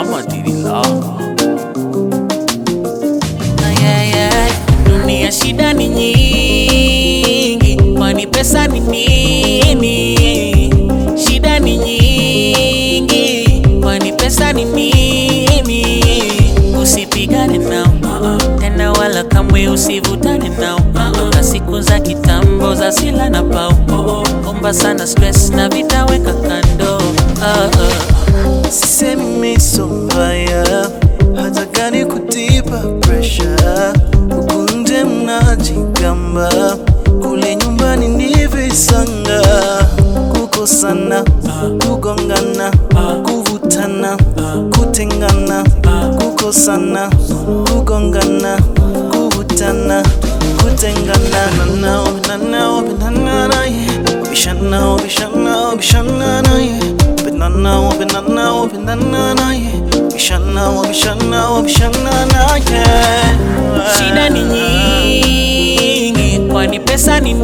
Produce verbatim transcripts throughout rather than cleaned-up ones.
kama dirila. Yeah, yeah. Dunia shida ni nyingi, kwani pesa ni nini? Shida ni nyingi, kwani pesa ni nini? Usipigane nao tena wala kamwe usivutane nao. Toka siku za kitambo za sila na pao, omba sana stress na vitaweka kando. uh, uh. Sisemi so mbaya, hata gani kutipa pressure. Huku nje mnajigamba, kule nyumbani ni visanga. Kukosana, kugongana, kuvutana, kutengana. Kukosana, kugongana, kuvutana, kutengana. Nana, nana, nana, nana, bishana, bishana, bishana, Banana, banana, banana, bishana, bishana, bishana, yeah. Shida ni nyingi, kwani pesa ni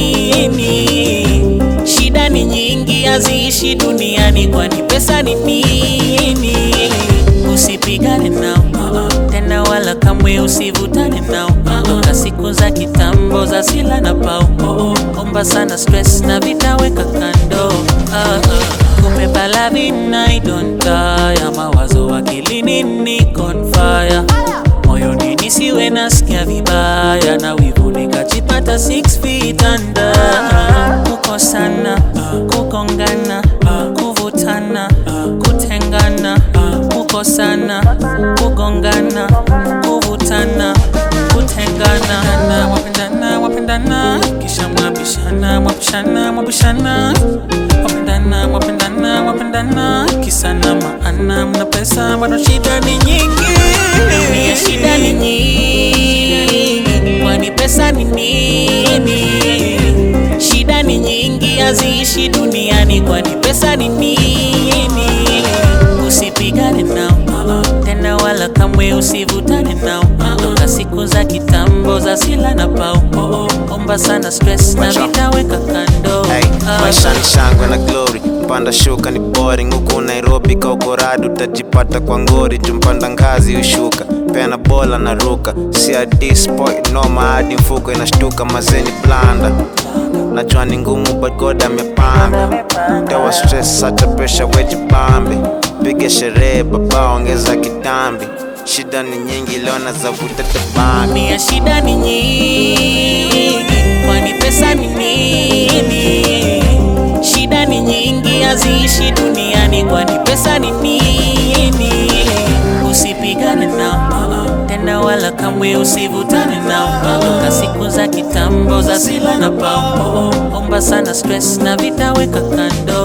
nini? Shida ni nyingi, haziishi duniani, kwani pesa ni nini? Usipigane nao tena wala kamwe usivutane nao. Toka siku za kitambo za sila na pao, omba sana stress na vitaweka kando. uh, uh. Kumebala vina idonta, mawazo akilini niko on fire. Moyoni nisiwe nasikia vibaya, na wivu nikajipata six feet under. Kukosana, kugongana, kuvutana, kutengana. Kukosana, kugongana, kuvutana, kutengana. Wapendana, wapendana, kisha mwabishana, mwabishana, mwabishana. Wapendana, wapendana, wapendana, kisa na maana mna pesa, bado shida ni nyingi. Dunia shida ni nyingi, kwani pesa ni nini? Shida ni nyingi, haziishi duniani, kwani pesa ni nini? Usipigane nao tena wala kamwe usivutane nao. Toka siku za kitambo za sila na pao, omba sana stress na vitaweka kando. Hey, maisha ni shangwe na glory, mpanda shuka ni boring. Huku Nairobi kaukoradu utajipata kwa ngori, jumpanda ngazi ushuka, pena bola na ruka. Si adi sport noma hadi mfuko inashtuka, mazeni blanda. Najua ni ngumu but God amepanga. Dawa stress acha pressure wejipambe, pige sherehe baba ongeza kitambi. Shida ni nyingi leo na zavuta tabani. Dunia shida ni nyingi, kwani pesa ni nini? Shida ni nyingi, haziishi duniani, kwani pesa ni nini? Usipigane nao tena wala kamwe usivutane nao. Toka siku za kitambo za sila na pao, omba sana stress na vitaweka kando.